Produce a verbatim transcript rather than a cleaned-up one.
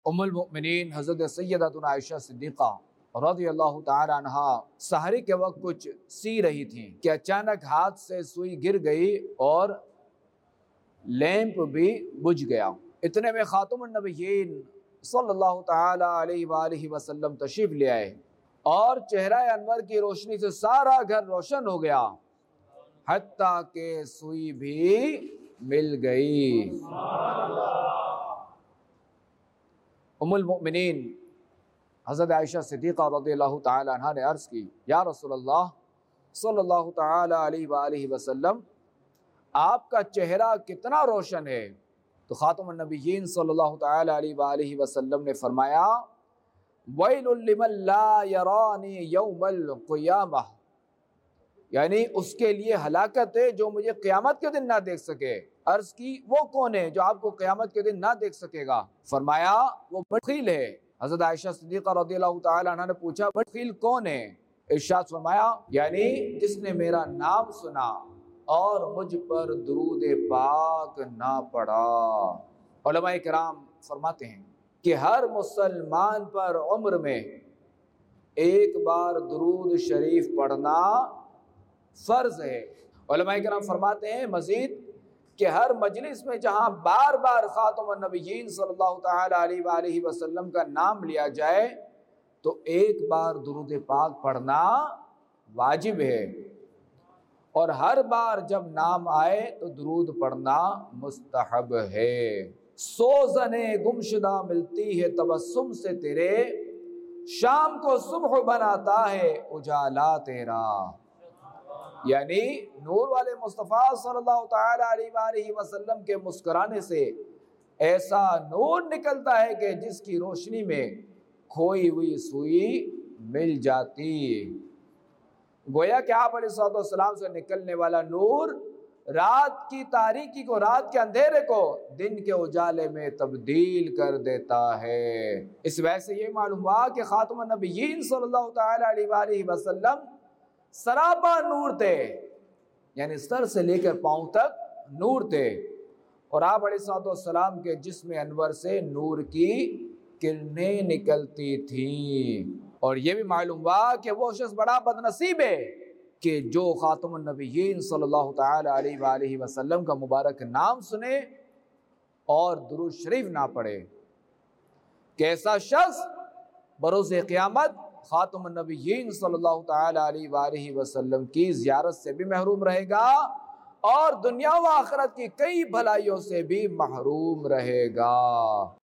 ام المؤمنین حضرت سیدتنا عائشہ صدیقہ رضی اللہ تعالی عنہا سحری کے وقت کچھ سی رہی تھیں کہ اچانک ہاتھ سے سوئی گر گئی اور لیمپ بھی بجھ گیا۔ اتنے میں خاتم النبیین صلی اللہ تعالی علیہ وآلہ وسلم تشریف لے آئے اور چہرہ انور کی روشنی سے سارا گھر روشن ہو گیا، حتیٰ کہ سوئی بھی مل گئی۔ ام المؤمنین حضرت عائشہ صدیقہ رضی اللہ تعالی عنہ نے عرض کی، یا رسول اللہ صلی اللہ تعالی علیہ وآلہ وسلم، آپ کا چہرہ کتنا روشن ہے؟ تو خاتم النبیین صلی اللہ تعالی علیہ وآلہ وسلم نے فرمایا، وَيْلٌ لِمَن لَا يَرَانِي يَوْمَ الْقِيَامَةِ، یعنی اس کے لیے ہلاکت ہے جو مجھے قیامت کے دن نہ دیکھ سکے۔ عرض کی وہ کون ہے جو آپ کو قیامت کے دن نہ دیکھ سکے گا؟ فرمایا وہ بخیل ہے۔ حضرت عائشہ صدیقہ رضی اللہ تعالی عنہ نے پوچھا بخیل کون ہے؟ ارشاد فرمایا یعنی جس نے میرا نام سنا اور مجھ پر درود پاک نہ پڑھا۔ علماء کرام فرماتے ہیں کہ ہر مسلمان پر عمر میں ایک بار درود شریف پڑھنا فرض ہے۔ علماء کرام فرماتے ہیں مزید کہ ہر مجلس میں جہاں بار بار خاتم النبیین صلی اللہ تعالی علیہ وآلہ وسلم کا نام لیا جائے تو ایک بار درود پاک پڑھنا واجب ہے، اور ہر بار جب نام آئے تو درود پڑھنا مستحب ہے۔ سوزن گمشدہ ملتی ہے تبسم سے تیرے، شام کو صبح بناتا ہے اجالا تیرا۔ یعنی نور والے مصطفیٰ صلی اللہ تعالی علیہ وآلہ وسلم کے مسکرانے سے ایسا نور نکلتا ہے کہ جس کی روشنی میں کھوئی ہوئی سوئی مل جاتی۔ گویا کہ آپ علیہ الصلوۃ والسلام سے نکلنے والا نور رات کی تاریکی کو، رات کے اندھیرے کو دن کے اجالے میں تبدیل کر دیتا ہے۔ اس وجہ سے یہ معلوم ہوا کہ خاتم النبیین صلی اللہ تعالی علیہ وآلہ وسلم سراپا نور تھے، یعنی سر سے لے کر پاؤں تک نور تھے، اور آپ علیہ الصلوۃ والسلام کے جسم انور سے نور کی کرنیں نکلتی تھیں۔ اور یہ بھی معلوم ہوا کہ وہ شخص بڑا بدنصیب ہے کہ جو خاتم النبیین صلی اللہ تعالی علیہ وآلہ وسلم کا مبارک نام سنے اور درود شریف نہ پڑھے۔ کیسا شخص بروز قیامت خاتم النبیین صلی اللہ تعالی علیہ وآلہ وسلم کی زیارت سے بھی محروم رہے گا اور دنیا و آخرت کی کئی بھلائیوں سے بھی محروم رہے گا۔